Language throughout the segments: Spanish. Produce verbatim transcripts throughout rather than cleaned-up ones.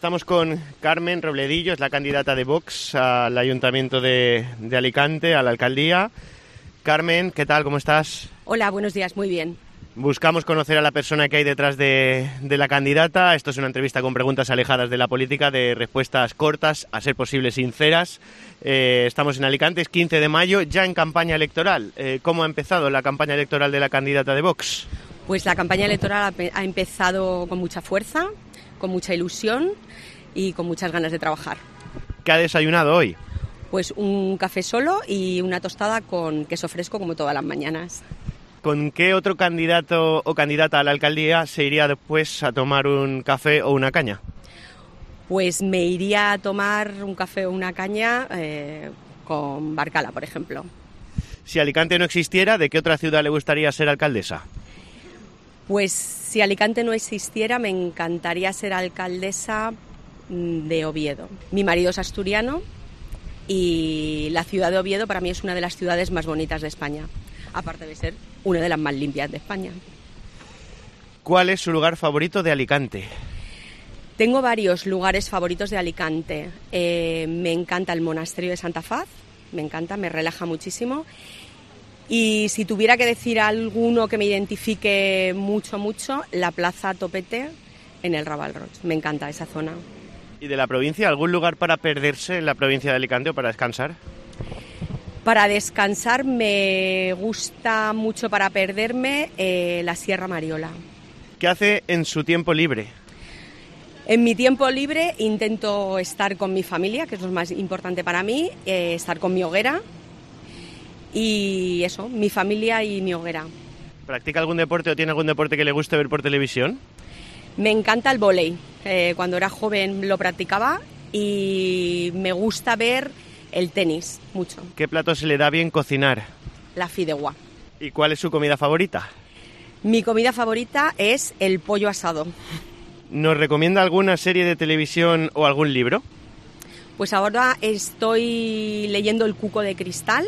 Estamos con Carmen Robledillo, es la candidata de Vox al Ayuntamiento de, de Alicante, a la alcaldía. Carmen, ¿qué tal? ¿Cómo estás? Hola, buenos días, muy bien. Buscamos conocer a la persona que hay detrás de, de la candidata. Esto es una entrevista con preguntas alejadas de la política, de respuestas cortas, a ser posible sinceras. Eh, estamos en Alicante, es quince de mayo, ya en campaña electoral. Eh, ¿Cómo ha empezado la campaña electoral de la candidata de Vox? Pues la campaña electoral ha empezado con mucha fuerza, con mucha ilusión y con muchas ganas de trabajar. ¿Qué ha desayunado hoy? Pues un café solo y una tostada con queso fresco como todas las mañanas. ¿Con qué otro candidato o candidata a la alcaldía se iría después a tomar un café o una caña? Pues me iría a tomar un café o una caña eh, con Barcala, por ejemplo. Si Alicante no existiera, ¿de qué otra ciudad le gustaría ser alcaldesa? Pues si Alicante no existiera, me encantaría ser alcaldesa de Oviedo. Mi marido es asturiano y la ciudad de Oviedo para mí es una de las ciudades más bonitas de España, aparte de ser una de las más limpias de España. ¿Cuál es su lugar favorito de Alicante? Tengo varios lugares favoritos de Alicante. Eh, me encanta el monasterio de Santa Faz, me encanta, me relaja muchísimo. Y si tuviera que decir alguno que me identifique mucho, mucho, la Plaza Topete en el Raval Roig. Me encanta esa zona. ¿Y de la provincia, algún lugar para perderse en la provincia de Alicante o para descansar? Para descansar me gusta mucho para perderme eh, la Sierra Mariola. ¿Qué hace en su tiempo libre? En mi tiempo libre intento estar con mi familia, que es lo más importante para mí, eh, estar con mi hoguera y eso, mi familia y mi hoguera. ¿Practica algún deporte o tiene algún deporte que le guste ver por televisión? Me encanta el vóley. Eh, cuando era joven lo practicaba y me gusta ver el tenis mucho. ¿Qué plato se le da bien cocinar? La fideuà. ¿Y cuál es su comida favorita? Mi comida favorita es el pollo asado. ¿Nos recomienda alguna serie de televisión o algún libro? Pues ahora estoy leyendo El cuco de cristal.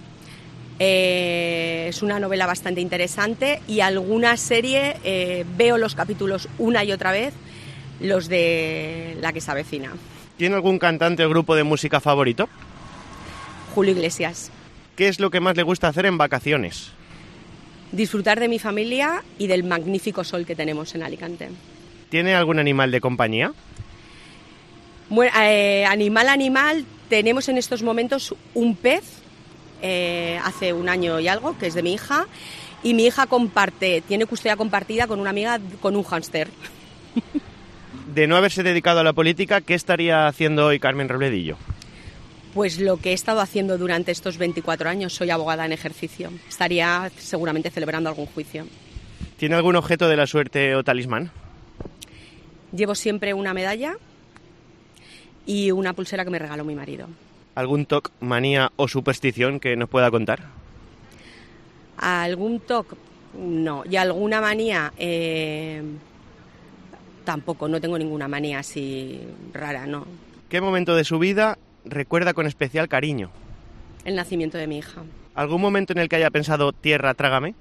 Eh, es una novela bastante interesante y alguna serie eh, veo los capítulos una y otra vez, los de La que se avecina. ¿Tiene algún cantante o grupo de música favorito? Julio Iglesias. ¿Qué es lo que más le gusta hacer en vacaciones? Disfrutar de mi familia y del magnífico sol que tenemos en Alicante. ¿Tiene algún animal de compañía? Bueno, eh, animal, animal, tenemos en estos momentos un pez. Eh, hace un año y algo, que es de mi hija, y mi hija comparte, tiene custodia compartida con una amiga con un hámster. De no haberse dedicado a la política, ¿qué estaría haciendo hoy Carmen Robledillo? Pues lo que he estado haciendo durante estos veinticuatro años, soy abogada en ejercicio. Estaría seguramente celebrando algún juicio. ¿Tiene algún objeto de la suerte o talismán? Llevo siempre una medalla y una pulsera que me regaló mi marido. ¿Algún toc, manía o superstición que nos pueda contar? ¿Algún toc? No. ¿Y alguna manía? Eh, tampoco, no tengo ninguna manía así rara, no. ¿Qué momento de su vida recuerda con especial cariño? El nacimiento de mi hija. ¿Algún momento en el que haya pensado, tierra, trágame?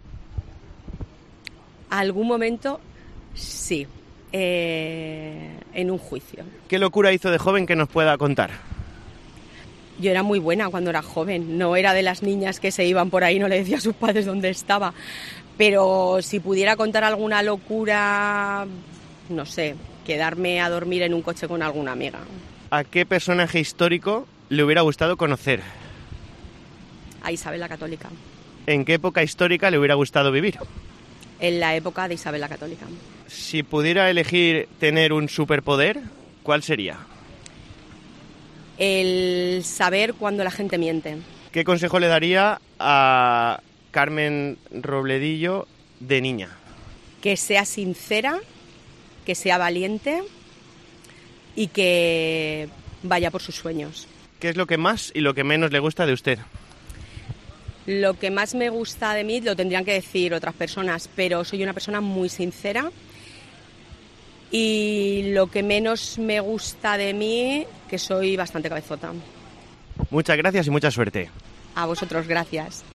¿Algún momento? Sí. Eh, en un juicio. ¿Qué locura hizo de joven que nos pueda contar? Yo era muy buena cuando era joven, no era de las niñas que se iban por ahí, no le decía a sus padres dónde estaba, pero si pudiera contar alguna locura, no sé, quedarme a dormir en un coche con alguna amiga. ¿A qué personaje histórico le hubiera gustado conocer? A Isabel la Católica. ¿En qué época histórica le hubiera gustado vivir? En la época de Isabel la Católica. Si pudiera elegir tener un superpoder, ¿cuál sería? El saber cuando la gente miente. ¿Qué consejo le daría a Carmen Robledillo de niña? Que sea sincera, que sea valiente y que vaya por sus sueños. ¿Qué es lo que más y lo que menos le gusta de usted? Lo que más me gusta de mí lo tendrían que decir otras personas, pero soy una persona muy sincera. Y lo que menos me gusta de mí, que soy bastante cabezota. Muchas gracias y mucha suerte. A vosotros, gracias.